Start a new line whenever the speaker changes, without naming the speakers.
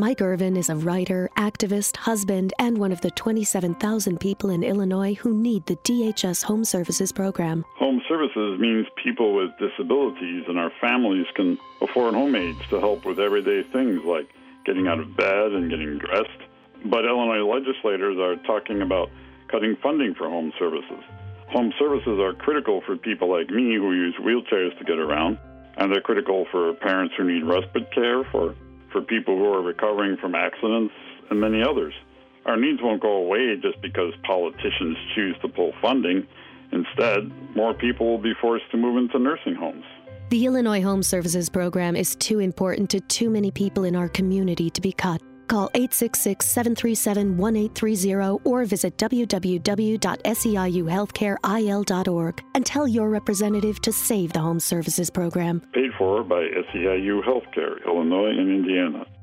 Mike Irvin is a writer, activist, husband, and one of the 27,000 people in Illinois who need the DHS Home Services program.
Home services means people with disabilities and our families can afford home aides to help with everyday things like getting out of bed and getting dressed. But Illinois legislators are talking about cutting funding for home services. Home services are critical for people like me who use wheelchairs to get around, and they're critical for parents who need respite care, for people who are recovering from accidents, and many others. Our needs won't go away just because politicians choose to pull funding. Instead, more people will be forced to move into nursing homes.
The Illinois Home Services program is too important to too many people in our community to be cut. Call 866-737-1830 or visit www.seiuhealthcareil.org and tell your representative to save the Home Services program.
Paid for by SEIU Healthcare, Illinois and Indiana.